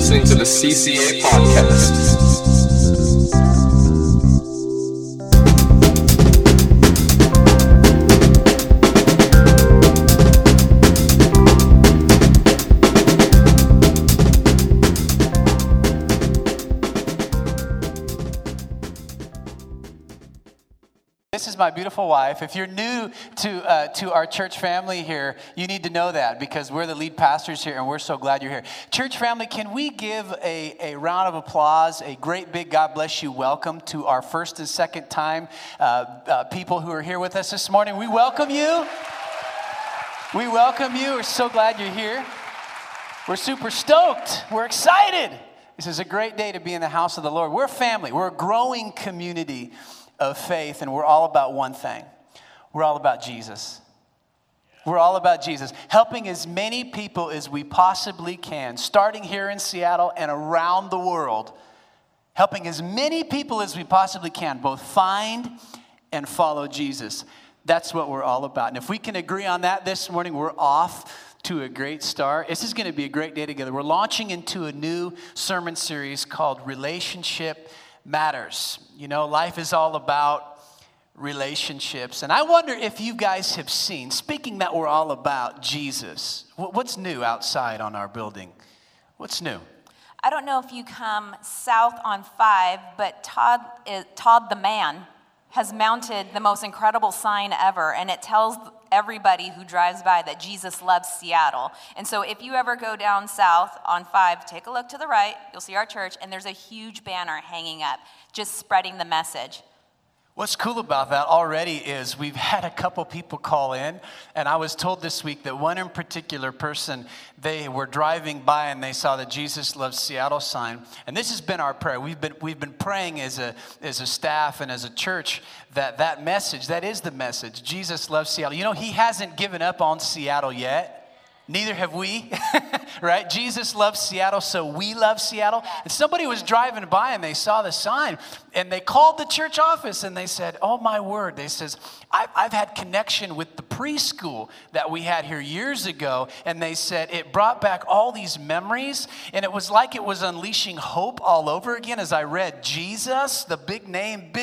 listening to the CCA podcast. This is my beautiful wife. If you're new to our church family here, you need to know that because we're the lead pastors here and we're so glad you're here. Church family, can we give a round of applause, a great big God bless you welcome to our first and second time people who are here with us this morning. We welcome you. We welcome you. We're so glad you're here. We're super stoked. We're excited. This is a great day to be in the house of the Lord. We're a family. We're a growing community of faith, and we're all about one thing. We're all about Jesus. We're all about Jesus. Helping as many people as we possibly can, starting here in Seattle and around the world. Helping as many people as we possibly can, both find and follow Jesus. That's what we're all about. And if we can agree on that this morning, we're off to a great start. This is going to be a great day together. We're launching into a new sermon series called Relationship Matters. You know, life is all about relationships. And I wonder if you guys have seen, speaking that we're all about Jesus, what's new outside on our building? What's new? I don't know if you come south on 5, but Todd the man has mounted the most incredible sign ever, and it tells everybody who drives by that Jesus loves Seattle. And so if you ever go down south on 5, take a look to the right, you'll see our church, and there's a huge banner hanging up, just spreading the message. What's cool about that already is we've had a couple people call in, and I was told this week that one in particular person, they were driving by and they saw the Jesus Loves Seattle sign. And this has been our prayer. We've been praying as a staff and as a church that message, that is the message. Jesus loves Seattle. You know, he hasn't given up on Seattle yet. Neither have we, right? Jesus loves Seattle, so we love Seattle. And somebody was driving by and they saw the sign and they called the church office and they said, oh my word, they says, I've had connection with the preschool that we had here years ago. And they said it brought back all these memories and it was like it was unleashing hope all over again as I read Jesus, the big name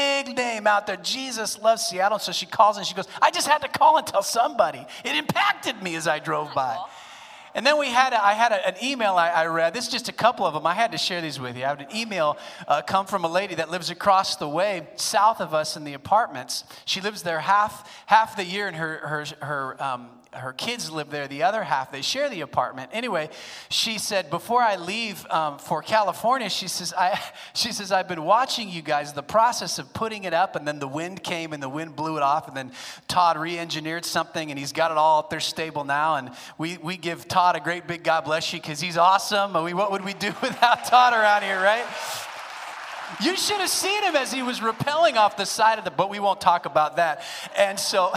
out there. Jesus loves Seattle. So she calls and she goes, I just had to call and tell somebody. It impacted me as I drove by. And then I had an email I read. This is just a couple of them. I had to share these with you. I had an email come from a lady that lives across the way, south of us in the apartments. She lives there half the year, and her kids live there the other half. They share the apartment. Anyway, she said, before I leave for California, she says, I've been watching you guys, the process of putting it up, and then the wind came and the wind blew it off, and then Todd re-engineered something, and he's got it all up there stable now, and we give Todd a great big God bless you because he's awesome. What would we do without Todd around here, right? You should have seen him as he was rappelling off the side of but we won't talk about that. And so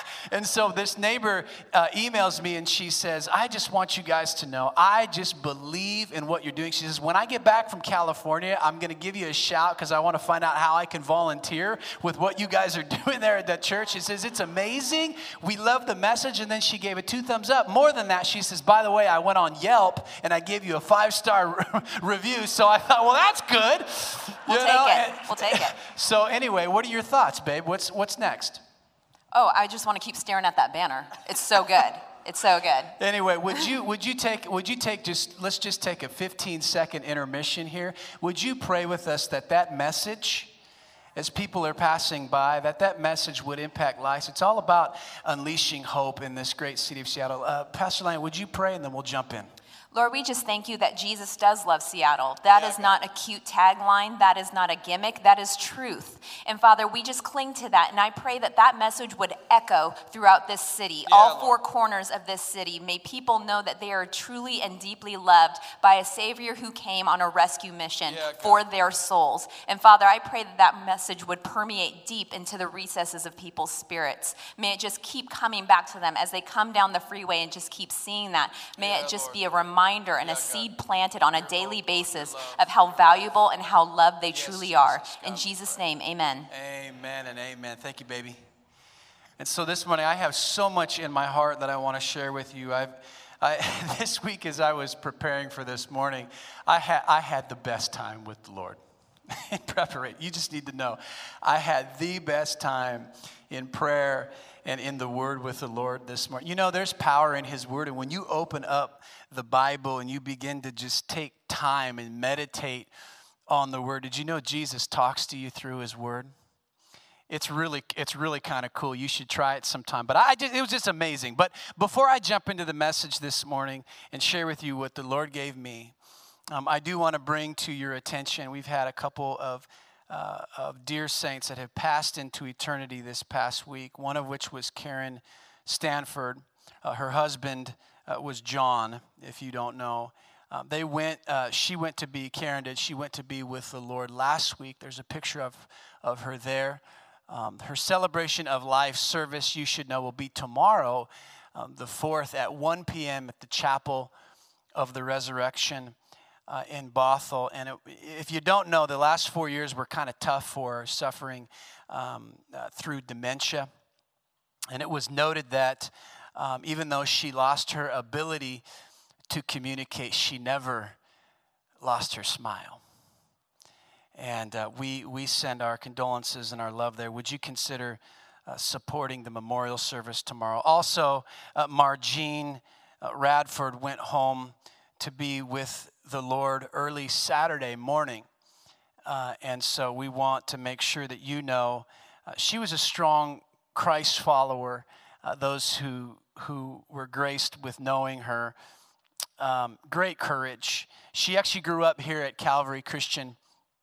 this neighbor emails me and she says, I just want you guys to know, I just believe in what you're doing. She says, when I get back from California, I'm going to give you a shout because I want to find out how I can volunteer with what you guys are doing there at that church. She says, it's amazing. We love the message. And then she gave it 2 thumbs up. More than that, she says, by the way, I went on Yelp and I gave you a 5-star review. So I thought, well, that's good. We'll take it. So anyway, what are your thoughts, babe? What's next? Oh, I just want to keep staring at that banner. It's so good. It's so good. Anyway, would you take let's just take a 15-second intermission here. Would you pray with us that message, as people are passing by, that message would impact lives? It's all about unleashing hope in this great city of Seattle. Pastor Lane, would you pray and then we'll jump in? Lord, we just thank you that Jesus does love Seattle. That is not a cute tagline. That is not a gimmick. That is truth. And Father, we just cling to that. And I pray that message would echo throughout this city, all 4 corners of this city. May people know that they are truly and deeply loved by a Savior who came on a rescue mission for their souls. And Father, I pray that message would permeate deep into the recesses of people's spirits. May it just keep coming back to them as they come down the freeway and just keep seeing that. May it just be a reminder and a seed planted on a daily basis of how valuable and how loved they truly are. In Jesus' name, amen. Amen and amen. Thank you, baby. And so this morning, I have so much in my heart that I want to share with you. This week, as I was preparing for this morning, I had the best time with the Lord. In preparation, you just need to know, I had the best time in prayer and in the Word with the Lord this morning. You know, there's power in His Word, and when you open up the Bible and you begin to just take time and meditate on the Word, did you know Jesus talks to you through His Word? It's really kind of cool. You should try it sometime. But it was just amazing. But before I jump into the message this morning and share with you what the Lord gave me, I do want to bring to your attention, we've had a couple of dear saints that have passed into eternity this past week, one of which was Karen Stanford. Her husband was John, if you don't know. Karen did, she went to be with the Lord last week. There's a picture of her there. Her celebration of life service, you should know, will be tomorrow, the 4th at 1 p.m. at the Chapel of the Resurrection in Bothell. And if you don't know, the last 4 years were kind of tough for her, suffering through dementia. And it was noted that even though she lost her ability to communicate, she never lost her smile. And we send our condolences and our love there. Would you consider supporting the memorial service tomorrow? Also, Margene Radford went home to be with the Lord early Saturday morning. And so we want to make sure that you know she was a strong Christ follower. Those who were graced with knowing her, great courage. She actually grew up here at Calvary Christian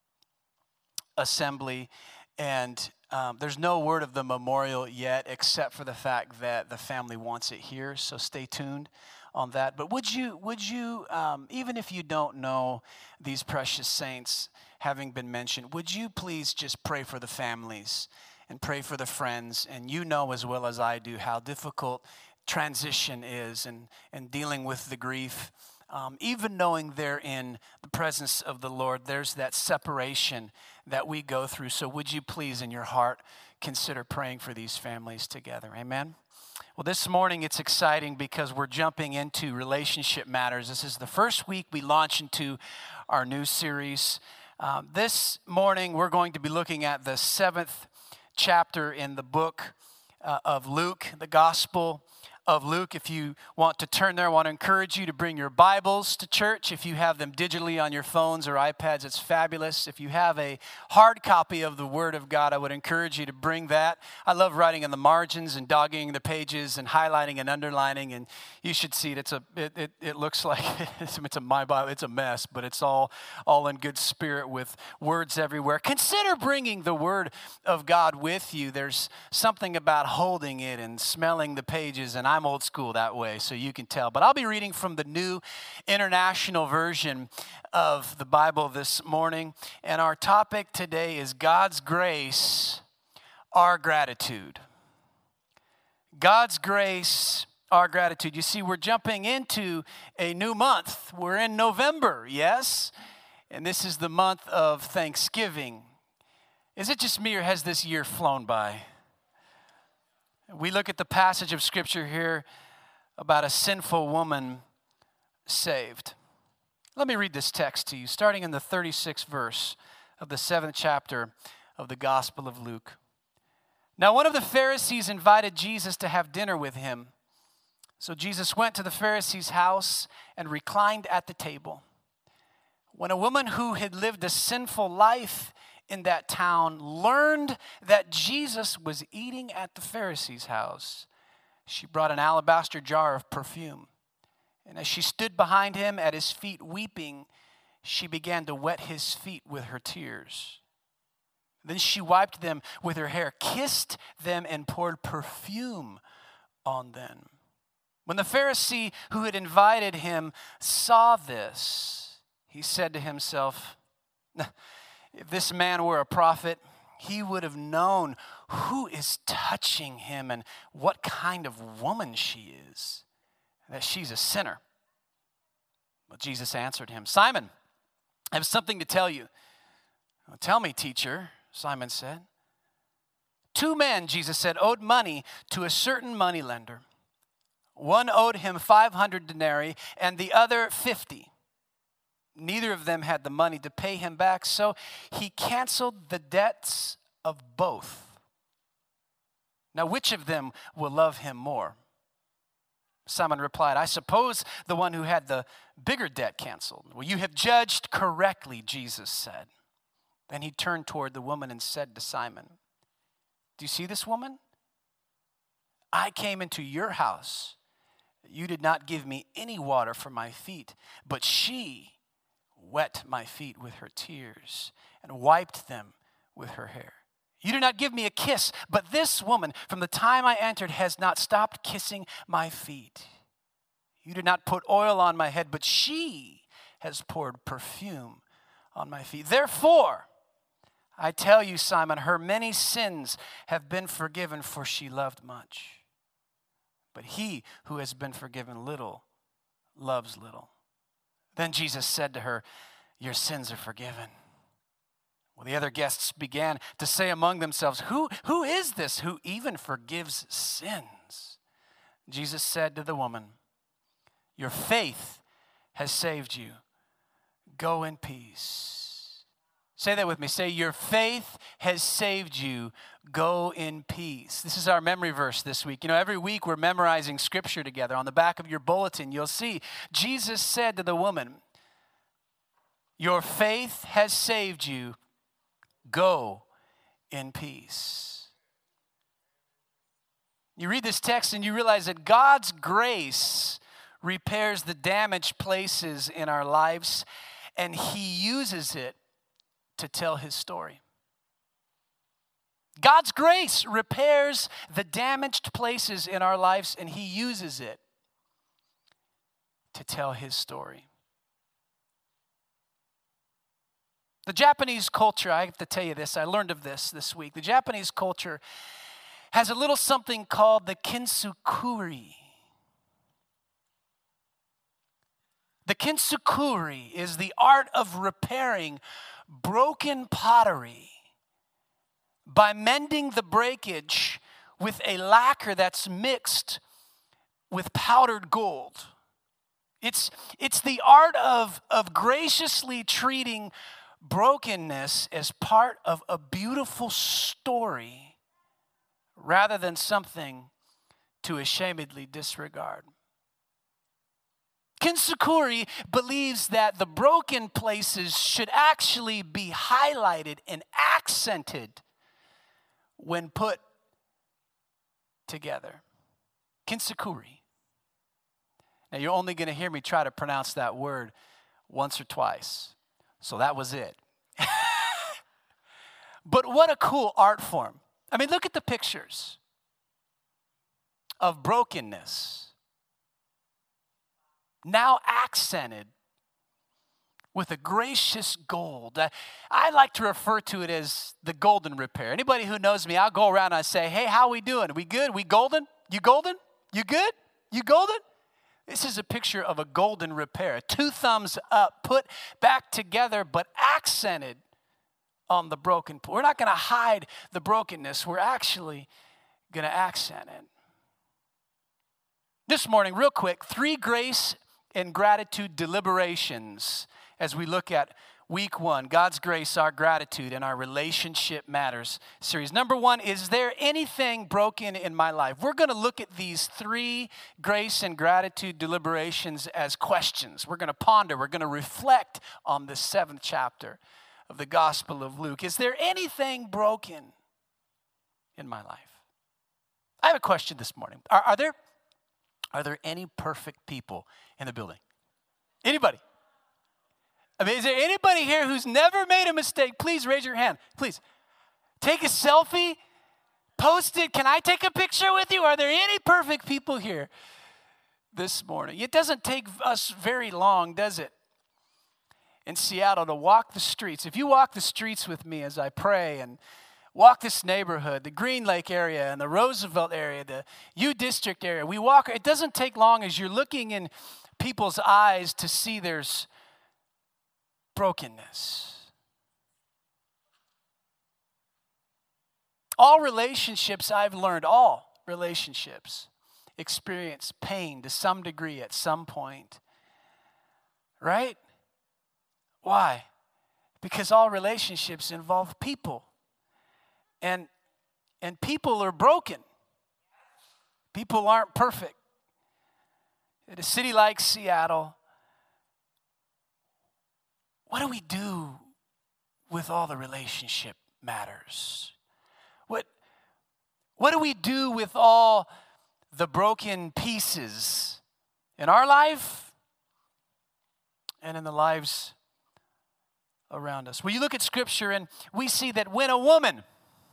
Assembly, and there's no word of the memorial yet, except for the fact that the family wants it here. So stay tuned on that. But would you, even if you don't know these precious saints having been mentioned, would you please just pray for the families and pray for the friends? And you know as well as I do how difficult transition is and dealing with the grief. Even knowing they're in the presence of the Lord, there's that separation that we go through. So would you please, in your heart, consider praying for these families together? Amen? Well, this morning it's exciting because we're jumping into relationship matters. This is the first week we launch into our new series. This morning we're going to be looking at the 7th chapter in the book of Luke, the Gospel of Luke. If you want to turn there, I want to encourage you to bring your Bibles to church. If you have them digitally on your phones or iPads, it's fabulous. If you have a hard copy of the Word of God, I would encourage you to bring that. I love writing in the margins and dogging the pages and highlighting and underlining, and you should see it. It looks like it's my Bible. It's a mess, but it's all in good spirit with words everywhere. Consider bringing the Word of God with you. There's something about holding it and smelling the pages, and I'm old school that way, so you can tell. But I'll be reading from the New International Version of the Bible this morning. And our topic today is God's grace, our gratitude. God's grace, our gratitude. You see, we're jumping into a new month. We're in November, yes? And this is the month of Thanksgiving. Is it just me, or has this year flown by? We look at the passage of Scripture here about a sinful woman saved. Let me read this text to you, starting in the 36th verse of the 7th chapter of the Gospel of Luke. Now, one of the Pharisees invited Jesus to have dinner with him. So Jesus went to the Pharisee's house and reclined at the table. When a woman who had lived a sinful life in that town learned that Jesus was eating at the Pharisee's house, she brought an alabaster jar of perfume. And as she stood behind him at his feet weeping, she began to wet his feet with her tears. Then she wiped them with her hair, kissed them, and poured perfume on them. When the Pharisee who had invited him saw this, he said to himself, if this man were a prophet, he would have known who is touching him and what kind of woman she is, that she's a sinner. But Jesus answered him, Simon, I have something to tell you. Well, tell me, teacher, Simon said. 2 men, Jesus said, owed money to a certain moneylender. One owed him 500 denarii and the other 50. Neither of them had the money to pay him back, so he canceled the debts of both. Now, which of them will love him more? Simon replied, I suppose the one who had the bigger debt canceled. Well, you have judged correctly, Jesus said. Then he turned toward the woman and said to Simon, do you see this woman? I came into your house. You did not give me any water for my feet, but she wet my feet with her tears and wiped them with her hair. You did not give me a kiss, but this woman, from the time I entered, has not stopped kissing my feet. You did not put oil on my head, but she has poured perfume on my feet. Therefore, I tell you, Simon, her many sins have been forgiven, for she loved much. But he who has been forgiven little loves little. Then Jesus said to her, your sins are forgiven. Well, the other guests began to say among themselves, Who is this who even forgives sins? Jesus said to the woman, your faith has saved you. Go in peace. Say that with me. Say, your faith has saved you. Go in peace. This is our memory verse this week. You know, every week we're memorizing scripture together. On the back of your bulletin, you'll see Jesus said to the woman, your faith has saved you. Go in peace. You read this text and you realize that God's grace repairs the damaged places in our lives, and he uses it to tell his story. God's grace repairs the damaged places in our lives, and he uses it to tell his story. The Japanese culture, I have to tell you this, I learned of this week. The Japanese culture has a little something called the kintsukuroi. The kintsukuroi is the art of repairing broken pottery by mending the breakage with a lacquer that's mixed with powdered gold. It's the art of graciously treating brokenness as part of a beautiful story rather than something to ashamedly disregard. Kintsukuroi believes that the broken places should actually be highlighted and accented when put together. Kintsukuroi. Now, you're only going to hear me try to pronounce that word once or twice. So that was it. But what a cool art form. I mean, look at the pictures of brokenness, now accented with a gracious gold. I like to refer to it as the golden repair. Anybody who knows me, I'll go around and I say, hey, how we doing? We good? We golden? You golden? You good? You golden? This is a picture of a golden repair. 2 thumbs up, put back together, but accented on the broken part. We're not going to hide the brokenness. We're actually going to accent it. This morning, real quick, 3 grace and gratitude deliberations as we look at week 1, God's grace, our gratitude, and our relationship matters series. Number 1, is there anything broken in my life? We're going to look at these 3 grace and gratitude deliberations as questions. We're going to ponder, we're going to reflect on the 7th chapter of the Gospel of Luke. Is there anything broken in my life? I have a question this morning. Are there any perfect people in the building? Anybody? I mean, is there anybody here who's never made a mistake? Please raise your hand. Please. Take a selfie. Post it. Can I take a picture with you? Are there any perfect people here this morning? It doesn't take us very long, does it, in Seattle to walk the streets. If you walk the streets with me as I pray and walk this neighborhood, the Green Lake area and the Roosevelt area, the U District area, we walk. It doesn't take long as you're looking in people's eyes to see there's brokenness. All relationships, I've learned, all relationships, experience pain to some degree at some point. Right? Why? Because all relationships involve people. And people are broken. People aren't perfect. In a city like Seattle, what do we do with all the relationship matters? What do we do with all the broken pieces in our life and in the lives around us? Well, you look at Scripture and we see that when a woman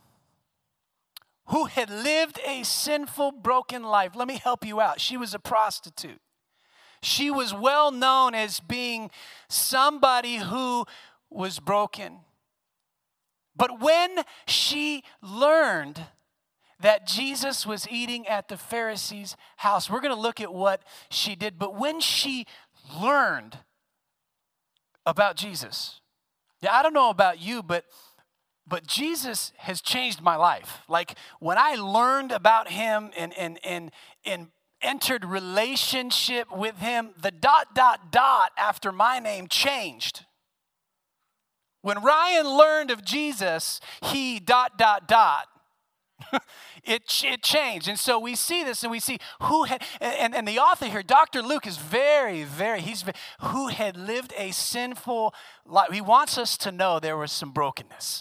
who had lived a sinful, broken life, let me help you out. She was a prostitute. She was well known as being somebody who was broken. But when she learned that Jesus was eating at the Pharisee's house, we're going to look at what she did. But when she learned about Jesus, I don't know about you, but Jesus has changed my life. Like when I learned about him and entered relationship with him, the ... after my name changed. When Ryan learned of Jesus, he ... it changed. And so we see this and we see who had, and the author here, Dr. Luke, is who had lived a sinful life. He wants us to know there was some brokenness.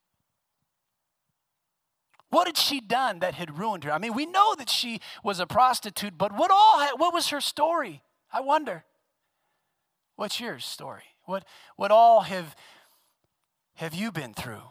What had she done that had ruined her? I mean, we know that she was a prostitute, but what was her story? I wonder. What's your story? What all have you been through?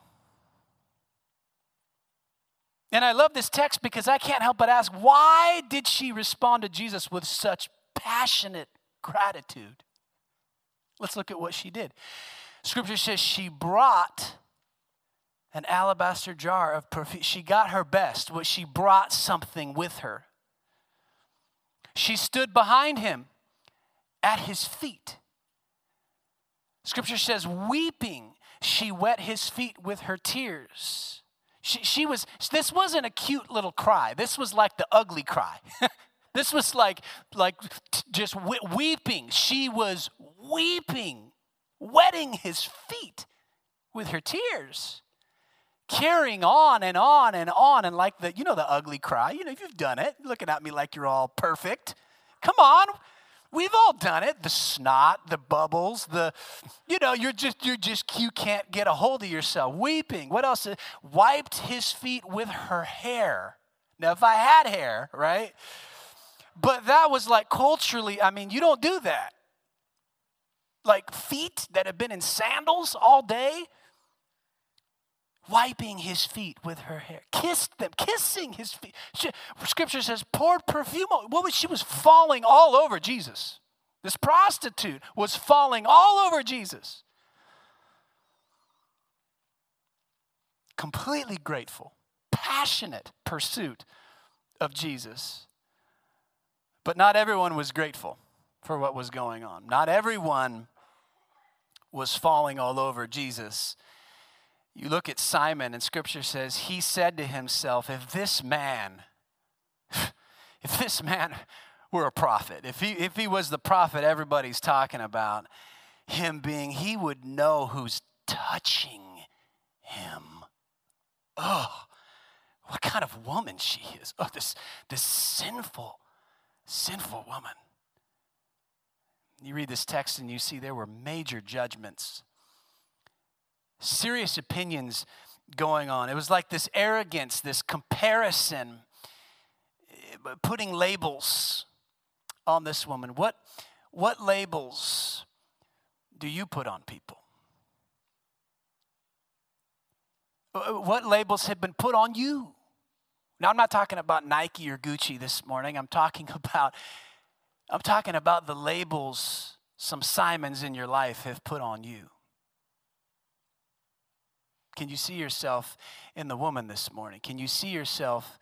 And I love this text because I can't help but ask, why did she respond to Jesus with such passionate gratitude? Let's look at what she did. Scripture says she brought an alabaster jar of perfume. She got her best. She brought something with her. She stood behind him at his feet. Scripture says, weeping, she wet his feet with her tears. This wasn't a cute little cry. This was like the ugly cry. This was like just weeping. She was weeping, wetting his feet with her tears. Carrying on and on and on, and like the ugly cry. You've done it. You're looking at me like you're all perfect. Come on. We've all done it. The snot, the bubbles, you can't get a hold of yourself. Weeping. What else? Wiped his feet with her hair. Now, if I had hair, right? But that was like culturally, you don't do that. Like feet that have been in sandals all day, wiping his feet with her hair, kissing his feet. Scripture says, poured perfume. She was falling all over Jesus. This prostitute was falling all over Jesus. Completely grateful, passionate pursuit of Jesus. But not everyone was grateful for what was going on. Not everyone was falling all over Jesus. You look at Simon, and Scripture says, he said to himself, if this man were a prophet, if he was the prophet everybody's talking about him being, he would know who's touching him. Oh, what kind of woman she is. Oh, this sinful woman. You read this text and you see there were major judgments, serious opinions going on. It was like this arrogance, this comparison, putting labels on this woman. What labels do you put on people? What labels have been put on you? Now, I'm not talking about Nike or Gucci this morning. I'm talking about the labels some Simons in your life have put on you. Can you see yourself in the woman this morning? Can you see yourself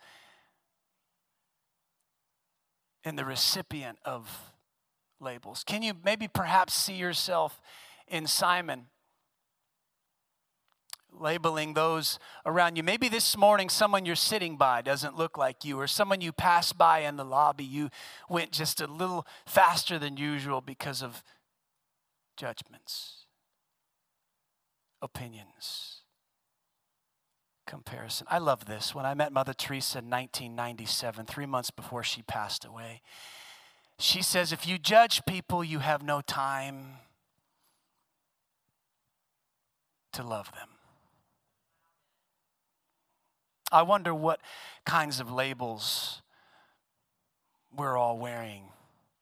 in the recipient of labels? Can you maybe perhaps see yourself in Simon? labeling those around you. Maybe this morning someone you're sitting by doesn't look like you, or someone you passed by in the lobby, you went just a little faster than usual because of judgments, opinions, comparison. I love this. When I met Mother Teresa in 1997, 3 months before she passed away, she says, if you judge people, you have no time to love them. I wonder what kinds of labels we're all wearing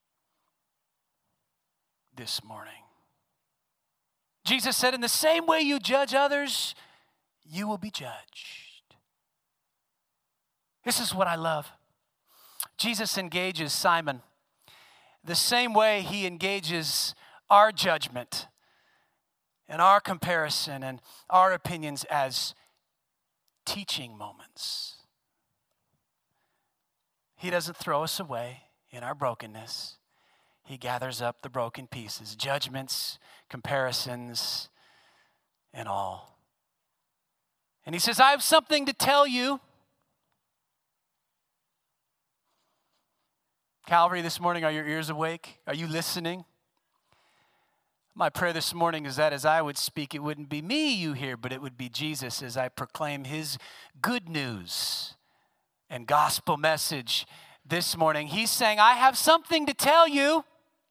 this morning. Jesus said, in the same way you judge others, you will be judged. This is what I love. Jesus engages Simon the same way he engages our judgment and our comparison and our opinions as teaching moments. He doesn't throw us away in our brokenness. He gathers up the broken pieces, judgments, comparisons, and all. And he says, I have something to tell you. Calvary, this morning, are your ears awake? Are you listening? My prayer this morning is that as I would speak, it wouldn't be me you hear, but it would be Jesus as I proclaim his good news and gospel message this morning. He's saying, I have something to tell you.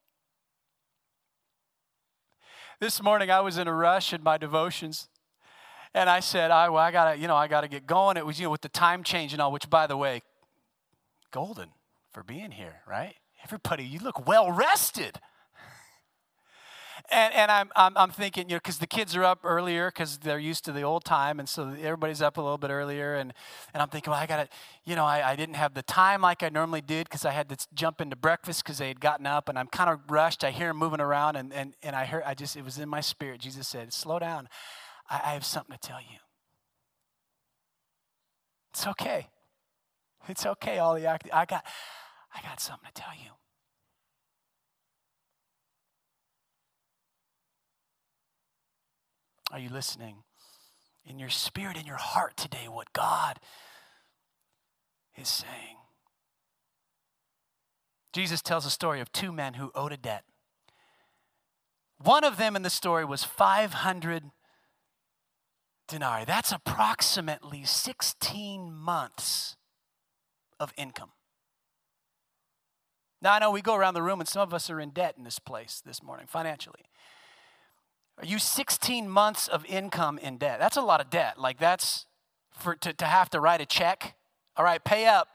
This morning I was in a rush in my devotions, and I said, I gotta get going. It was, with the time change and all, which, by the way, golden for being here, right? Everybody, you look well rested. And I'm thinking, because the kids are up earlier because they're used to the old time, and so everybody's up a little bit earlier, and I'm thinking, well, I didn't have the time like I normally did because I had to jump into breakfast because they had gotten up, and I'm kind of rushed. I hear them moving around, and it was in my spirit. Jesus said, slow down. I have something to tell you. It's okay. It's okay, all the acting. I got something to tell you. Are you listening? In your spirit, in your heart today, what God is saying. Jesus tells a story of two men who owed a debt. One of them in the story was 500 denarii. That's approximately 16 months of income. Now, I know we go around the room and some of us are in debt in this place this morning, financially. Are you 16 months of income in debt? That's a lot of debt. Like that's to have to write a check. All right, pay up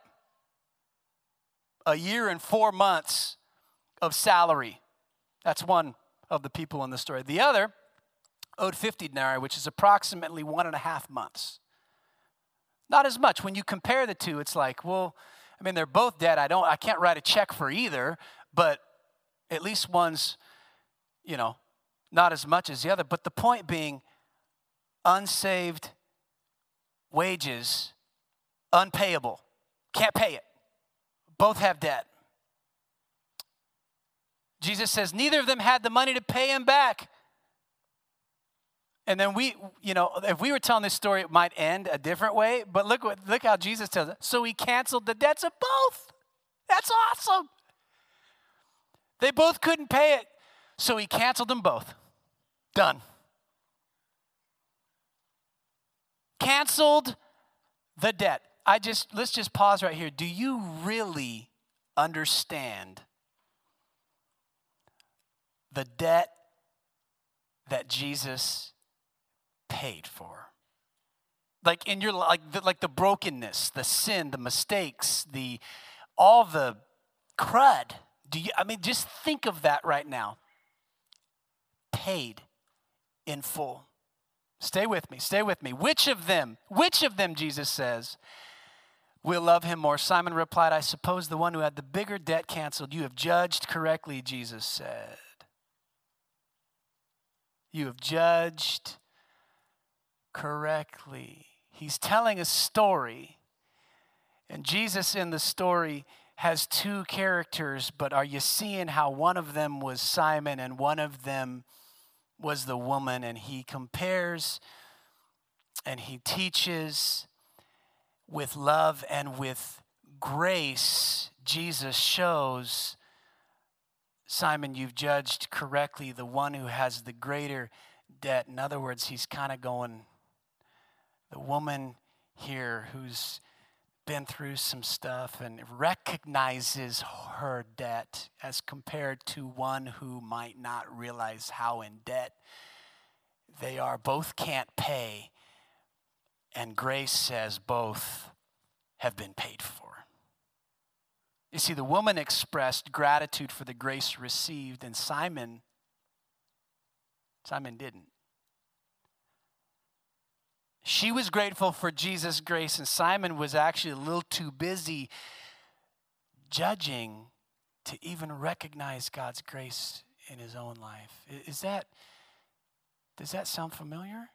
a year and 4 months of salary. That's one of the people in the story. The other owed 50 denarii, which is approximately 1.5 months. Not as much. When you compare the two, it's like, well, I mean, they're both debt. I can't write a check for either, but at least one's, not as much as the other. But the point being, unsaved wages, unpayable. Can't pay it. Both have debt. Jesus says neither of them had the money to pay him back. And then if we were telling this story, it might end a different way. But look how Jesus tells it. So he canceled the debts of both. That's awesome. They both couldn't pay it. So he canceled them both. Done. Canceled the debt. Let's just pause right here. Do you really understand the debt that Jesus paid for? Like in your like the brokenness, the sin, the mistakes, all the crud. Just think of that right now. Paid in full. Stay with me. Which of them, Jesus says, will love him more? Simon replied, I suppose the one who had the bigger debt canceled. You have judged correctly, Jesus said. You have judged correctly. He's telling a story, and Jesus in the story has two characters, but are you seeing how one of them was Simon and one of them was the woman? And he compares and he teaches with love and with grace. Jesus shows, Simon, you've judged correctly the one who has the greater debt. In other words, he's kind of going, the woman here who's been through some stuff and recognizes her debt as compared to one who might not realize how in debt they are. Both can't pay, and grace says both have been paid for. You see, the woman expressed gratitude for the grace received, and Simon didn't. She was grateful for Jesus' grace, and Simon was actually a little too busy judging to even recognize God's grace in his own life. Does that sound familiar?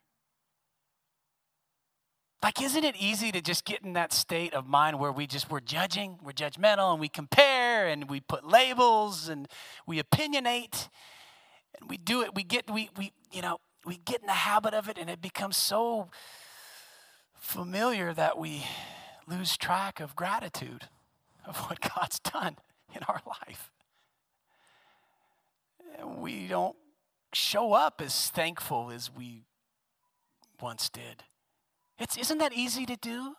Like, isn't it easy to just get in that state of mind where we're judging, we're judgmental, and we compare, and we put labels, and we opinionate, and we do it. We get in the habit of it, and it becomes so familiar that we lose track of gratitude of what God's done in our life. And we don't show up as thankful as we once did. Isn't that easy to do?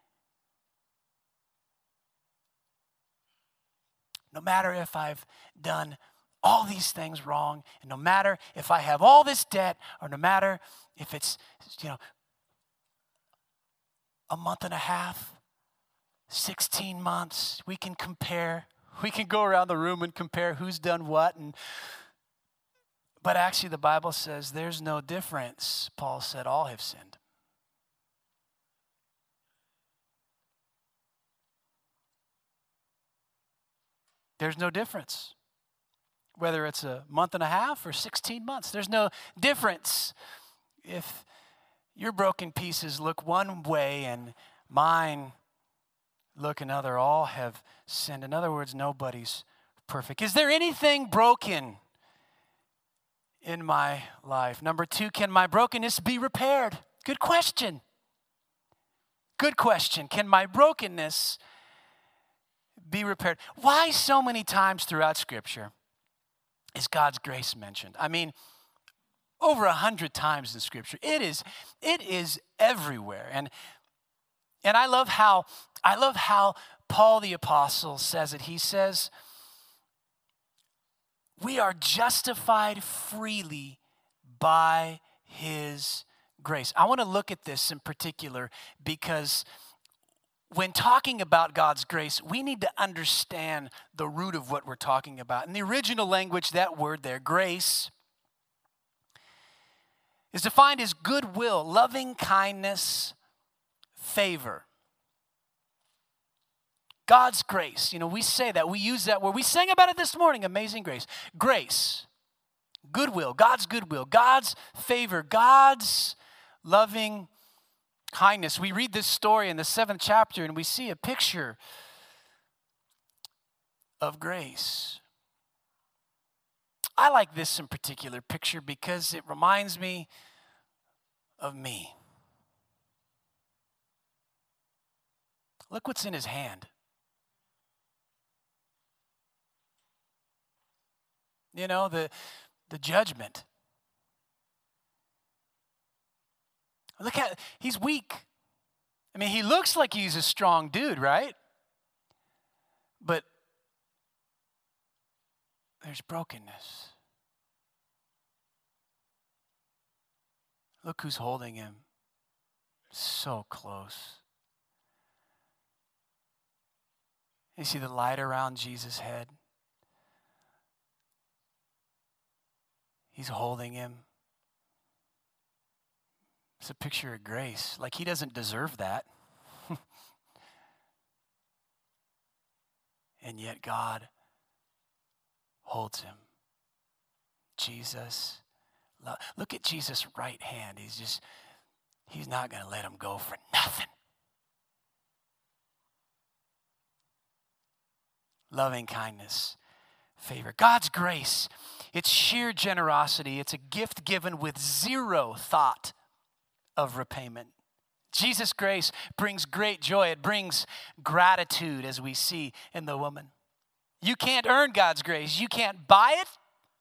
No matter if I've done all these things wrong, and no matter if I have all this debt, or no matter if it's, a month and a half, 16 months, we can compare. We can go around the room and compare who's done what. But actually the Bible says there's no difference. Paul said all have sinned. There's no difference. Whether it's a month and a half or 16 months, there's no difference. If your broken pieces look one way and mine look another, all have sinned. In other words, nobody's perfect. Is there anything broken in my life? Number 2, can my brokenness be repaired? Good question. Good question. Can my brokenness be repaired? Why so many times throughout Scripture is God's grace mentioned? I mean, over 100 times in Scripture. It is everywhere. And I love how Paul the Apostle says it. He says, we are justified freely by his grace. I want to look at this in particular because when talking about God's grace, we need to understand the root of what we're talking about. In the original language, that word there, grace, is defined as goodwill, loving kindness, favor. God's grace. We say that. We use that word. We sang about it this morning, amazing grace. Grace, goodwill, God's favor, God's loving kindness. We read this story in the 7th chapter and we see a picture of grace. I like this in particular picture because it reminds me of me. Look what's in his hand. The judgment. Look at, he's weak. I mean, he looks like he's a strong dude, right? But there's brokenness. Look who's holding him. So close. You see the light around Jesus' head? He's holding him. It's a picture of grace. Like he doesn't deserve that. And yet God holds him. Jesus. Look at Jesus' right hand. He's not going to let him go for nothing. Loving kindness, favor. God's grace, it's sheer generosity. It's a gift given with zero thought of repayment. Jesus' grace brings great joy. It brings gratitude, as we see in the woman. You can't earn God's grace. You can't buy it.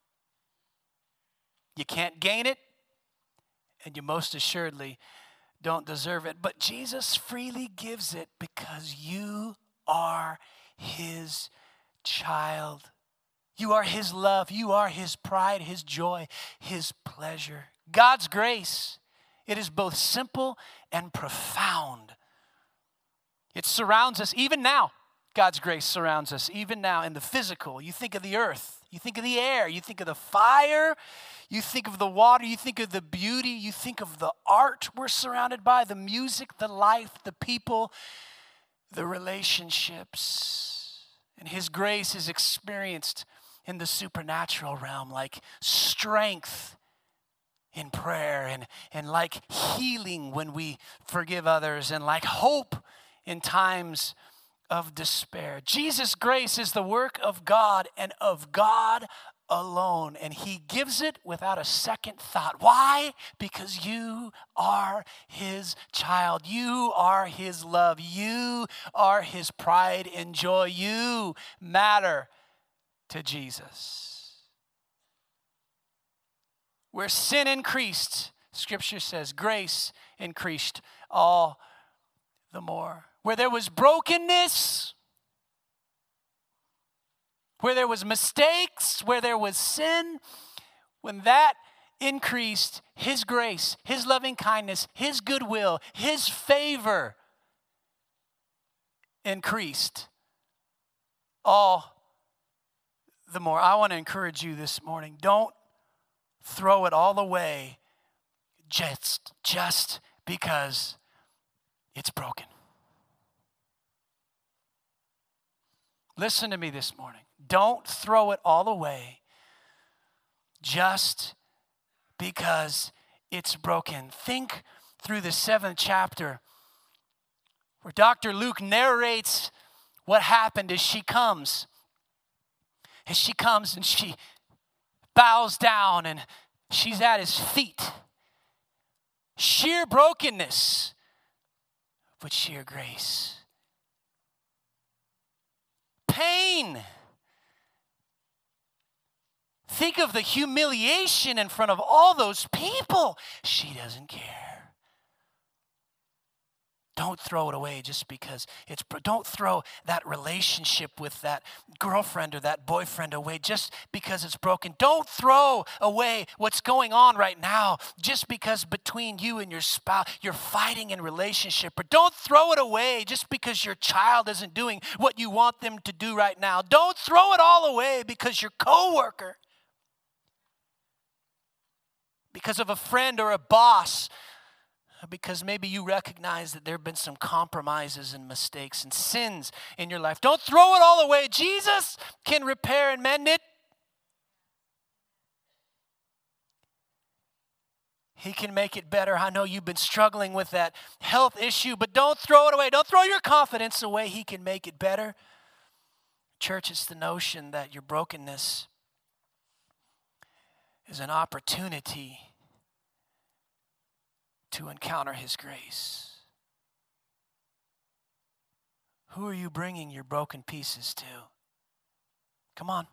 You can't gain it. And you most assuredly don't deserve it. But Jesus freely gives it because you are his child. You are his love. You are his pride, his joy, his pleasure. God's grace, it is both simple and profound. It surrounds us even now. God's grace surrounds us even now in the physical. You think of the earth. You think of the air. You think of the fire. You think of the water. You think of the beauty. You think of the art we're surrounded by, the music, the life, the people, the relationships. And his grace is experienced in the supernatural realm, like strength in prayer, and like healing when we forgive others, and like hope in times of despair. Jesus' grace is the work of God and of God alone, and he gives it without a second thought. Why? Because you are his child. You are his love. You are his pride and joy. You matter to Jesus. Where sin increased, Scripture says, grace increased all the more. Where there was brokenness, where there was mistakes, where there was sin, when that increased, his grace, his loving kindness, his goodwill, his favor increased all the more. I want to encourage you this morning. Don't throw it all away just because it's broken. Listen to me this morning. Don't throw it all away just because it's broken. Think through the 7th chapter where Dr. Luke narrates what happened as she comes. As she comes and she bows down and she's at his feet. Sheer brokenness, but sheer grace. Pain. Think of the humiliation in front of all those people. She doesn't care. Don't throw it away just because it's. Don't throw that relationship with that girlfriend or that boyfriend away just because it's broken. Don't throw away what's going on right now just because between you and your spouse you're fighting in relationship. Or don't throw it away just because your child isn't doing what you want them to do right now. Don't throw it all away because your coworker, because of a friend or a boss, because maybe you recognize that there have been some compromises and mistakes and sins in your life. Don't throw it all away. Jesus can repair and mend it. He can make it better. I know you've been struggling with that health issue, but don't throw it away. Don't throw your confidence away. He can make it better. Church, it's the notion that your brokenness is an opportunity to encounter his grace. Who are you bringing your broken pieces to? Come on.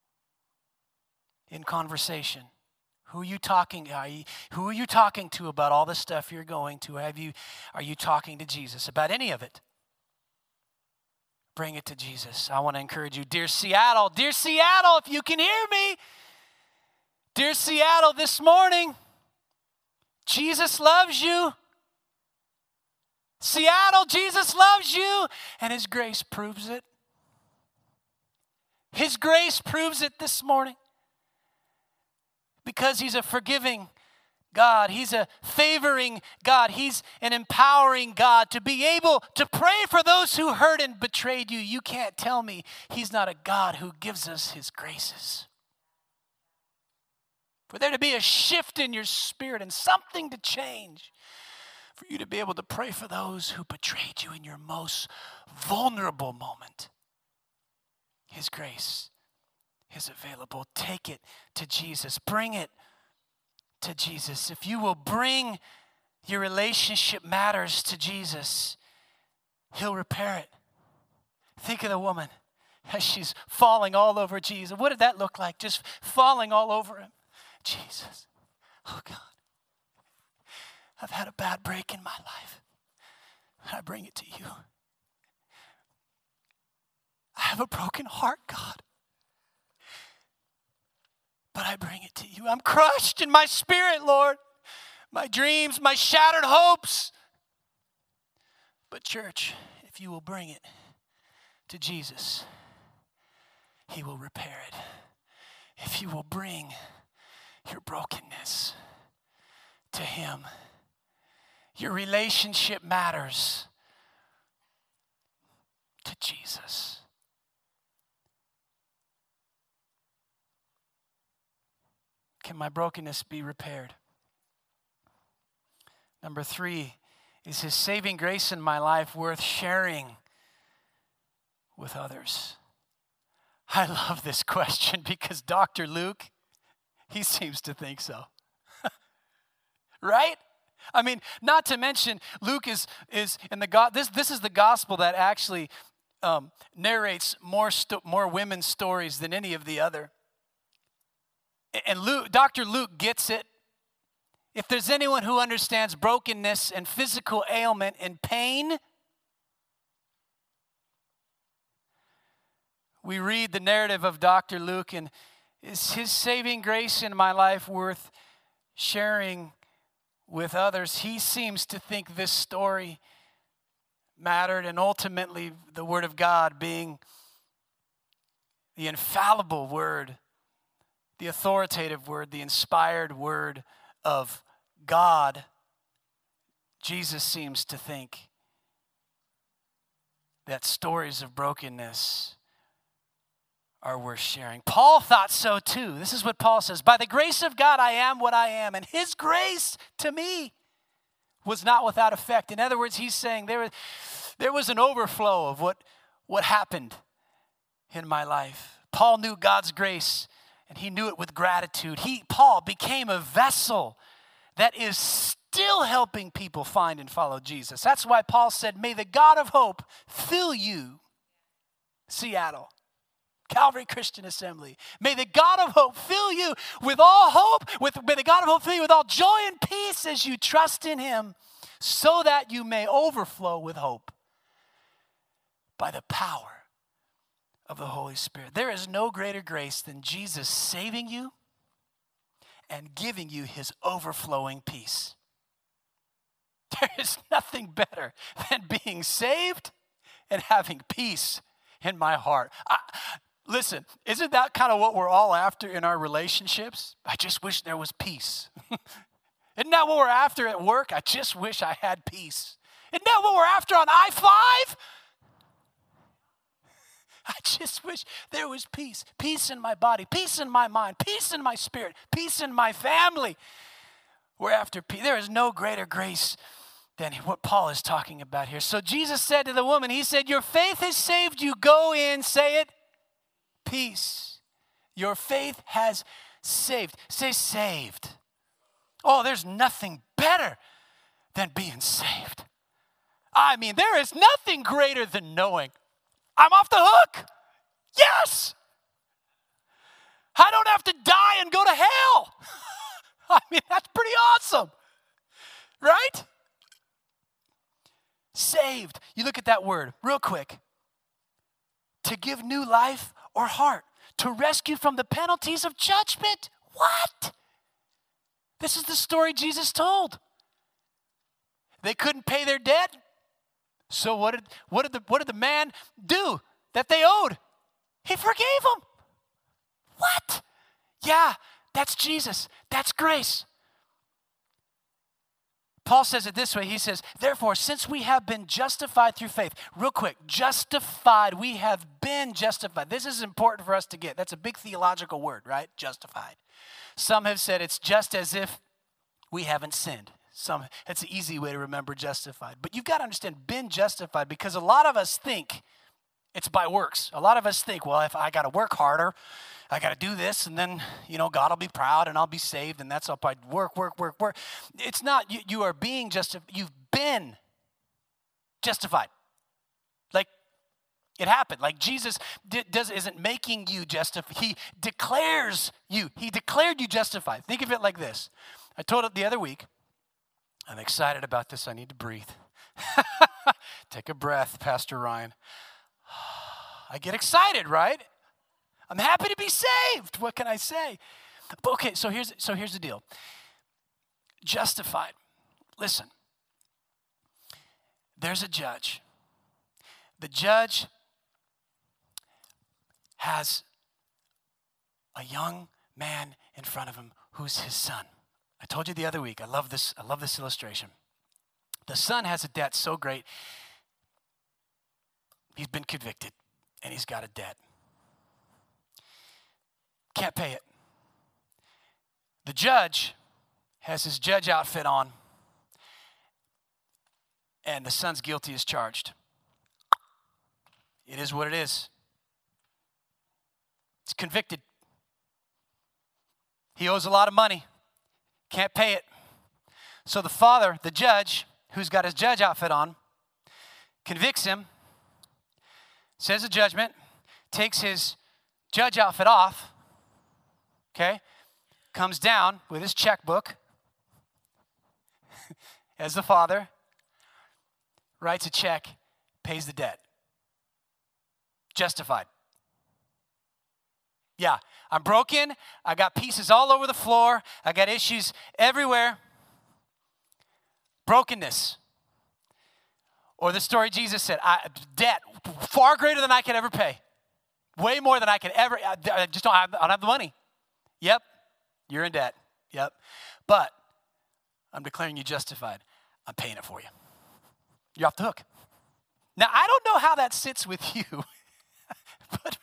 In conversation. Who are you talking to? Who are you talking to about all the stuff you're going to? Are you talking to Jesus about any of it? Bring it to Jesus. I want to encourage you, dear Seattle, if you can hear me, dear Seattle, this morning, Jesus loves you. Seattle, Jesus loves you, and his grace proves it. His grace proves it this morning because he's a forgiving God. He's a favoring God. He's an empowering God to be able to pray for those who hurt and betrayed you. You can't tell me he's not a God who gives us his graces. For there to be a shift in your spirit and something to change, for you to be able to pray for those who betrayed you in your most vulnerable moment. His grace is available. Take it to Jesus. Bring it to Jesus. If you will bring your relationship matters to Jesus, he'll repair it. Think of the woman as she's falling all over Jesus. What did that look like? Just falling all over him. Jesus, oh God, I've had a bad break in my life. I bring it to you. I have a broken heart, God. But I bring it to you. I'm crushed in my spirit, Lord. My dreams, my shattered hopes. But church, if you will bring it to Jesus, he will repair it. If you will bring your brokenness to him, your relationship matters to Jesus. Can my brokenness be repaired? Number 3, is his saving grace in my life worth sharing with others? I love this question because Dr. Luke, he seems to think so. Right? I mean, not to mention, Luke is in the this is the gospel that actually narrates more women's stories than any of the other. And Dr. Luke gets it. If there's anyone who understands brokenness and physical ailment and pain, we read the narrative of Dr. Luke, and is his saving grace in my life worth sharing with others? He seems to think this story mattered, and ultimately the Word of God being the infallible Word, the authoritative Word, the inspired Word of God, Jesus seems to think that stories of brokenness are worth sharing. Paul thought so too. This is what Paul says: by the grace of God I am what I am, and his grace to me was not without effect. In other words, he's saying there was an overflow of what happened in my life. Paul knew God's grace, and he knew it with gratitude. Paul became a vessel that is still helping people find and follow Jesus. That's why Paul said, may the God of hope fill you, Seattle, Calvary Christian Assembly. May the God of hope fill you with all hope, may the God of hope fill you with all joy and peace as you trust in him, so that you may overflow with hope by the power of the Holy Spirit. There is no greater grace than Jesus saving you and giving you his overflowing peace. There is nothing better than being saved and having peace in my heart. Listen, isn't that kind of what we're all after in our relationships? I just wish there was peace. Isn't that what we're after at work? I just wish I had peace. Isn't that what we're after on I-5? I just wish there was peace. Peace in my body, peace in my mind, peace in my spirit, peace in my family. We're after peace. There is no greater grace than what Paul is talking about here. So Jesus said to the woman, he said, your faith has saved you. Go in, say it, peace. Your faith has saved. Say saved. Oh, there's nothing better than being saved. I mean, there is nothing greater than knowing I'm off the hook. Yes. I don't have to die and go to hell. I mean, that's pretty awesome, right? Saved. You look at that word real quick. To give new life or heart. To rescue from the penalties of judgment. What? This is the story Jesus told. They couldn't pay their debt. So what did the man do that they owed? He forgave them. What? Yeah, that's Jesus. That's grace. Paul says it this way. He says, therefore, since we have been justified through faith. Real quick, justified. We have been justified. This is important for us to get. That's a big theological word, right? Justified. Some have said it's just as if we haven't sinned. That's an easy way to remember justified. But you've got to understand, been justified, because a lot of us think It's by works. A lot of us think, well, if I got to work harder, I got to do this, and then, God will be proud, and I'll be saved, and that's up by work. It's not. You are being justified. You've been justified. Like, it happened. Like, Jesus isn't making you justified. He declares you. He declared you justified. Think of it like this. I told it the other week. I'm excited about this. I need to breathe. Take a breath, Pastor Ryan. I get excited, right? I'm happy to be saved. What can I say? But okay, so here's the deal. Justified. Listen. There's a judge. The judge has a young man in front of him who's his son. I told you the other week, I love this illustration. The son has a debt so great, he's been convicted, and he's got a debt. Can't pay it. The judge has his judge outfit on, and the son's guilty as charged. It is what it is. He's convicted. He owes a lot of money. Can't pay it. So the father, the judge, who's got his judge outfit on, convicts him, says a judgment, takes his judge outfit off, okay, comes down with his checkbook as the father, writes a check, pays the debt. Justified. Yeah, I'm broken. I got pieces all over the floor. I got issues everywhere. Brokenness. Or the story Jesus said, debt far greater than I could ever pay. Way more than I could ever, I just don't have the money. Yep, you're in debt. Yep. But I'm declaring you justified. I'm paying it for you. You're off the hook. Now, I don't know how that sits with you, but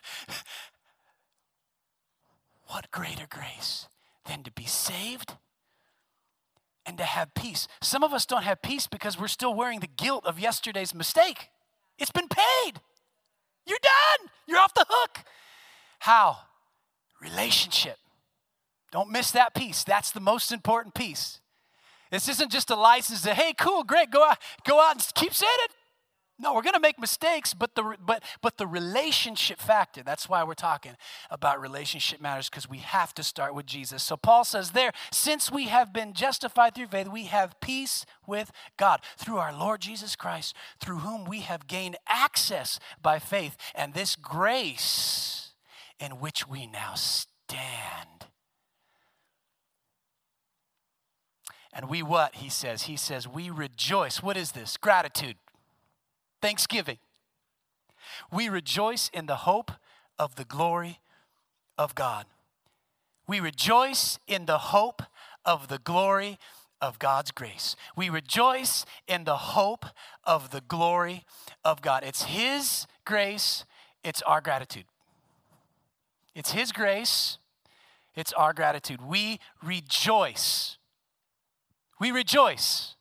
what greater grace than to be saved and to have peace? Some of us don't have peace because we're still wearing the guilt of yesterday's mistake. It's been paid. You're done. You're off the hook. How? Relationship. Don't miss that piece. That's the most important piece. This isn't just a license to, hey, cool, great, go out and keep saying it. No, we're going to make mistakes, but the relationship factor, that's why we're talking about relationship matters, because we have to start with Jesus. So Paul says there, since we have been justified through faith, we have peace with God through our Lord Jesus Christ, through whom we have gained access by faith, and this grace in which we now stand. And we what? He says, we rejoice. What is this? Gratitude. Thanksgiving. We rejoice in the hope of the glory of God. We rejoice in the hope of the glory of God's grace. We rejoice in the hope of the glory of God. It's His grace, it's our gratitude. It's His grace, it's our gratitude. We rejoice. We rejoice.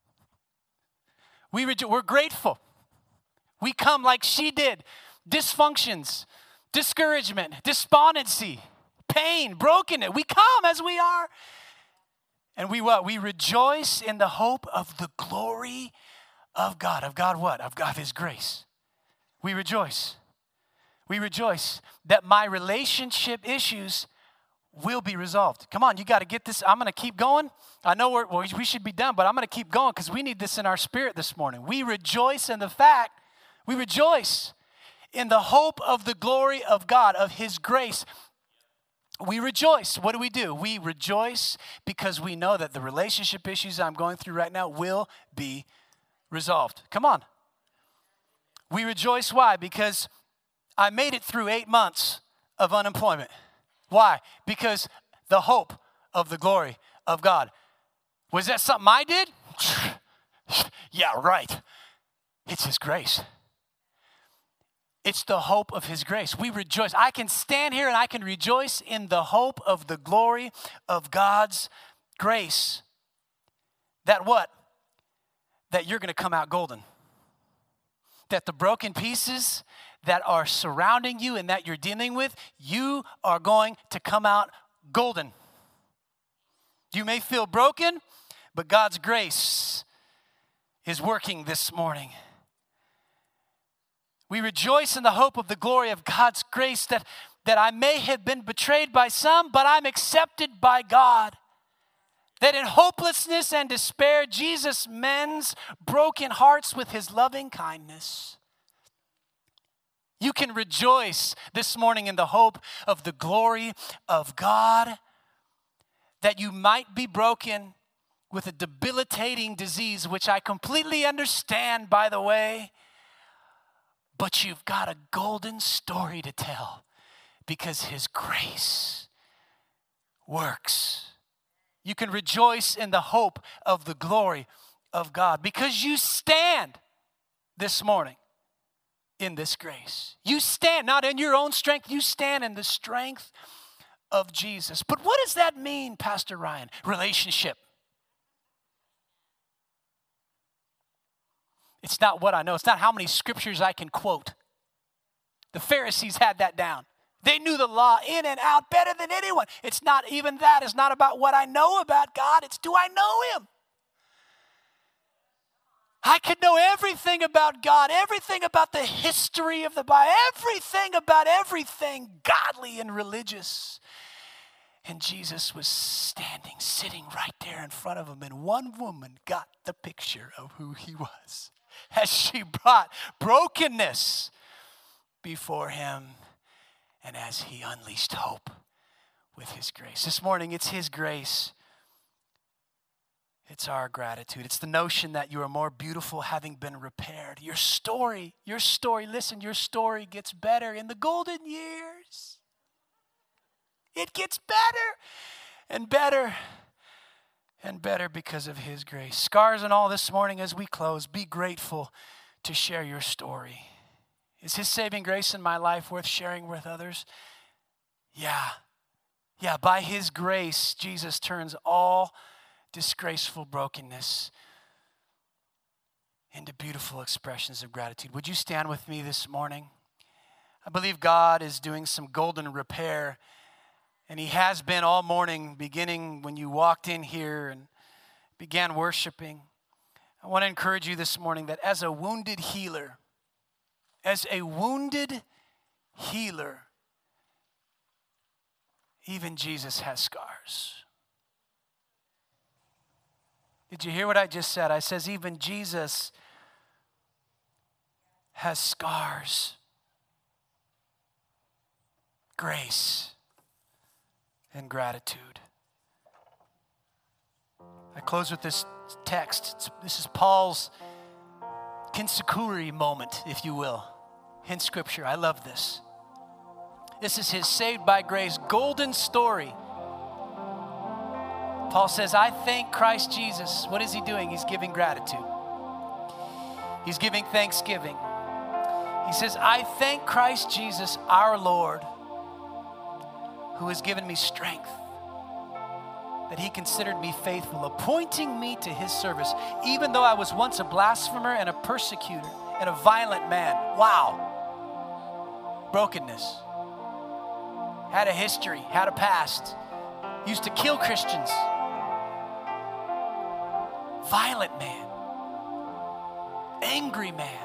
We're grateful. We come like she did. Dysfunctions, discouragement, despondency, pain, brokenness. We come as we are. And we what? We rejoice in the hope of the glory of God. Of God what? Of God, His grace. We rejoice. We rejoice that my relationship issues will be resolved. Come on, you got to get this. I'm going to keep going. I know we should be done, but I'm going to keep going because we need this in our spirit this morning. We rejoice in the fact, we rejoice in the hope of the glory of God, of His grace. We rejoice. What do? We rejoice because we know that the relationship issues I'm going through right now will be resolved. Come on. We rejoice. Why? Because I made it through 8 months of unemployment. Why? Because the hope of the glory of God. Was that something I did? Yeah, right. It's His grace. It's the hope of His grace. We rejoice. I can stand here and I can rejoice in the hope of the glory of God's grace. That what? That you're going to come out golden. That the broken pieces that are surrounding you and that you're dealing with, you are going to come out golden. You may feel broken, but God's grace is working this morning. We rejoice in the hope of the glory of God's grace, that I may have been betrayed by some, but I'm accepted by God. That in hopelessness and despair, Jesus mends broken hearts with his loving kindness. You can rejoice this morning in the hope of the glory of God, that you might be broken with a debilitating disease, which I completely understand, by the way, but you've got a golden story to tell because his grace works. You can rejoice in the hope of the glory of God because you stand this morning in this grace. You stand not in your own strength, you stand in the strength of Jesus. But what does that mean, Pastor Ryan? Relationship. It's not what I know. It's not how many scriptures I can quote. The Pharisees had that down. They knew the law in and out better than anyone. It's not even that. It's not about what I know about God. It's do I know him? I could know everything about God, everything about the history of the Bible, everything about everything godly and religious. And Jesus was standing, sitting right there in front of him. And one woman got the picture of who he was as she brought brokenness before him and as he unleashed hope with his grace. This morning, it's his grace. It's our gratitude. It's the notion that you are more beautiful having been repaired. Your story, listen, your story gets better in the golden years. It gets better and better and better because of his grace. Scars and all this morning as we close, be grateful to share your story. Is his saving grace in my life worth sharing with others? Yeah, by his grace, Jesus turns all disgraceful brokenness into beautiful expressions of gratitude. Would you stand with me this morning? I believe God is doing some golden repair, and he has been all morning, beginning when you walked in here and began worshiping. I want to encourage you this morning that as a wounded healer, even Jesus has scars. Did you hear what I just said? I says even Jesus has scars. Grace and gratitude. I close with this text. This is Paul's Kinsakuri moment, if you will, in Scripture. I love this. This is his saved by grace golden story. Paul says, I thank Christ Jesus. What is he doing? He's giving gratitude. He's giving thanksgiving. He says, I thank Christ Jesus, our Lord, who has given me strength, that he considered me faithful, appointing me to his service, even though I was once a blasphemer and a persecutor and a violent man. Wow. Brokenness. Had a history, had a past. Used to kill Christians. Violent man. Angry man.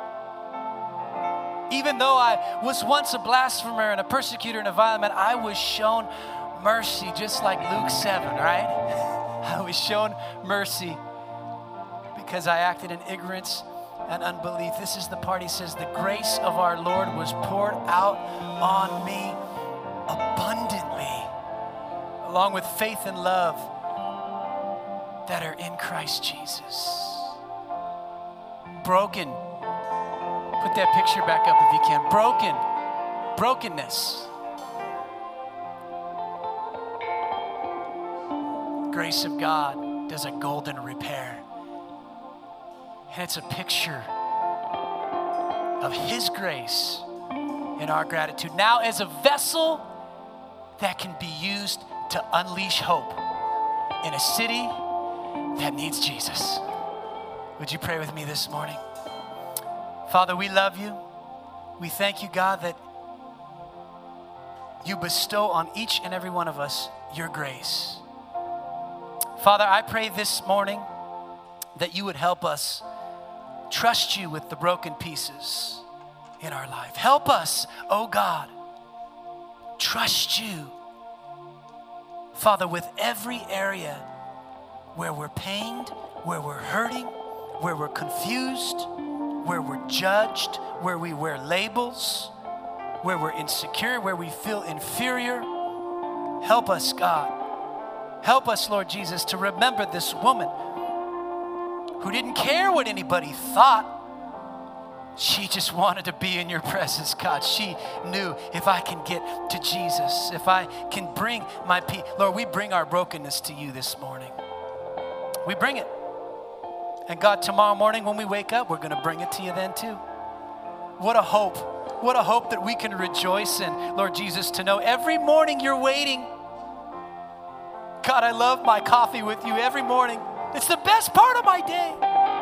Even though I was once a blasphemer and a persecutor and a violent man, I was shown mercy, just like Luke 7, right? I was shown mercy because I acted in ignorance and unbelief. This is the part he says, the grace of our Lord was poured out on me abundantly, along with faith and love that are in Christ Jesus. Broken. Put that picture back up if you can. Brokenness. Grace of God does a golden repair. And it's a picture of his grace in our gratitude. Now as a vessel that can be used to unleash hope in a city that needs Jesus. Would you pray with me this morning? Father, we love you. We thank you, God, that you bestow on each and every one of us your grace. Father, I pray this morning that you would help us trust you with the broken pieces in our life. Help us, oh God, trust you, Father, with every area where we're pained, where we're hurting, where we're confused, where we're judged, where we wear labels, where we're insecure, where we feel inferior. Help us, God. Help us, Lord Jesus, to remember this woman who didn't care what anybody thought. She just wanted to be in your presence, God. She knew, if I can get to Jesus, if I can bring my peace. Lord, we bring our brokenness to you this morning. We bring it. And God, tomorrow morning when we wake up, we're going to bring it to you then too. What a hope. What a hope that we can rejoice in, Lord Jesus, to know every morning you're waiting. God, I love my coffee with you every morning. It's the best part of my day.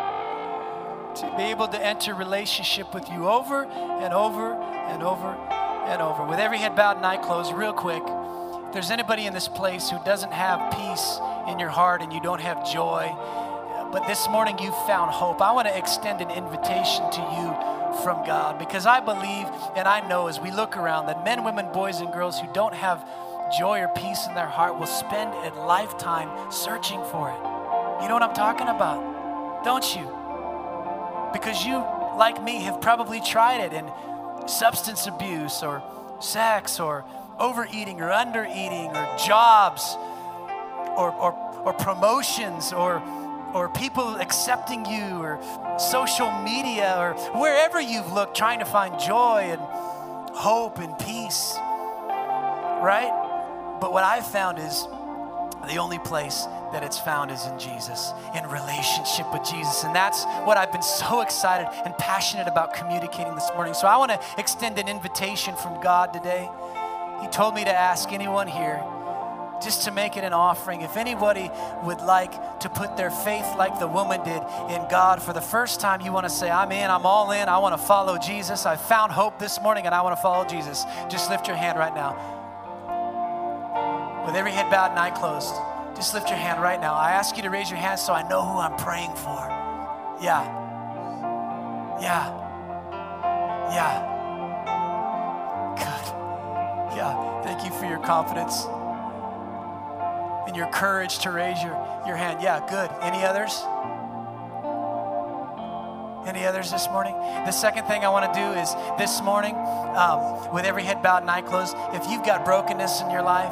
To be able to enter relationship with you over and over and over and over. With every head bowed and eye closed, real quick, if there's anybody in this place who doesn't have peace in your heart and you don't have joy, but this morning you found hope, I want to extend an invitation to you from God, because I believe and I know as we look around that men, women, boys, and girls who don't have joy or peace in their heart will spend a lifetime searching for it. You know what I'm talking about, don't you? Because you, like me, have probably tried it in substance abuse or sex or overeating or undereating or jobs or promotions or people accepting you or social media or wherever you've looked trying to find joy and hope and peace, right? But what I've found is the only place that it's found is in Jesus, in relationship with Jesus. And that's what I've been so excited and passionate about communicating this morning. So I want to extend an invitation from God today. He told me to ask anyone here just to make it an offering. If anybody would like to put their faith like the woman did in God for the first time, you want to say, I'm in, I'm all in, I want to follow Jesus. I found hope this morning and I want to follow Jesus. Just lift your hand right now. With every head bowed and eye closed, just lift your hand right now. I ask you to raise your hand so I know who I'm praying for. Yeah. Good. Yeah. Thank you for your confidence and your courage to raise your hand. Yeah, good. Any others? Any others this morning? The second thing I want to do is this morning, with every head bowed and eye closed, if you've got brokenness in your life,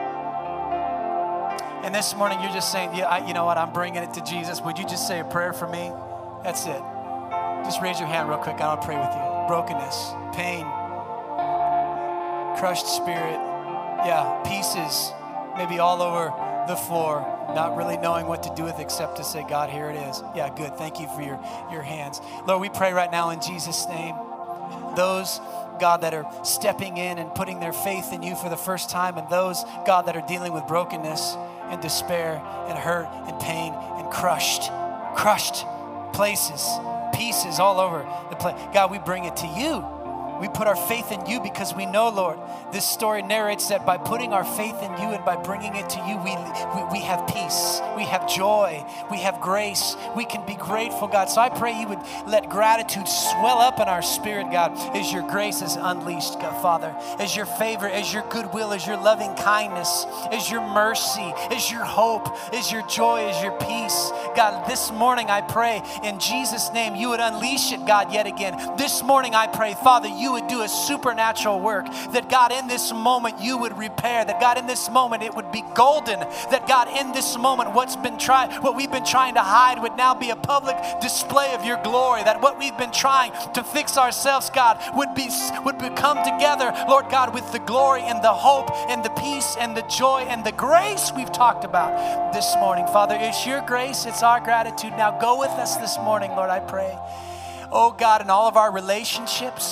and this morning you're just saying, yeah, you know what, I'm bringing it to Jesus. Would you just say a prayer for me? That's it. Just raise your hand real quick. I'll pray with you. Brokenness, pain, crushed spirit. Yeah, pieces maybe all over the floor, not really knowing what to do with it except to say, God, here it is. Yeah, good. Thank you for your hands. Lord, we pray right now in Jesus' name. Those, God, that are stepping in and putting their faith in you for the first time, and those, God, that are dealing with brokenness and despair and hurt and pain and crushed places, pieces all over the place. God, we bring it to you. We put our faith in you because we know, Lord, this story narrates that by putting our faith in you and by bringing it to you, we have peace, we have joy, we have grace, we can be grateful, God. So I pray you would let gratitude swell up in our spirit, God, as your grace is unleashed, God, Father, as your favor, as your goodwill, as your loving kindness, as your mercy, as your hope, as your joy, as your peace. God, this morning I pray in Jesus' name you would unleash it, God, yet again. This morning I pray, Father, you would do a supernatural work, that God in this moment you would repair, that God in this moment it would be golden, that God in this moment what we've been trying to hide would now be a public display of your glory, that what we've been trying to fix ourselves, God, would come together, Lord God, with the glory and the hope and the peace and the joy and the grace we've talked about this morning. Father, it's your grace, it's our gratitude. Now go with us this morning, Lord, I pray. Oh God, in all of our relationships,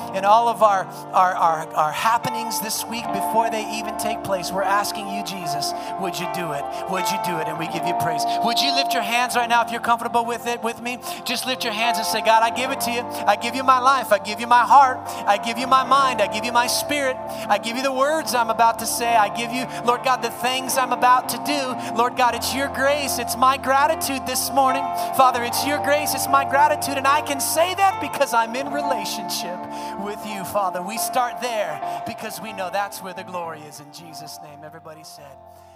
in all of our happenings this week before they even take place. We're asking you, Jesus, would you do it? Would you do it? And we give you praise. Would you lift your hands right now if you're comfortable with it with me? Just lift your hands and say, God, I give it to you. I give you my life. I give you my heart. I give you my mind. I give you my spirit. I give you the words I'm about to say. I give you, Lord God, the things I'm about to do. Lord God, it's your grace. It's my gratitude this morning. Father, it's your grace. It's my gratitude. And I can say that because I'm in relationship with you, Father. We start there because we know that's where the glory is. In Jesus' name, everybody said.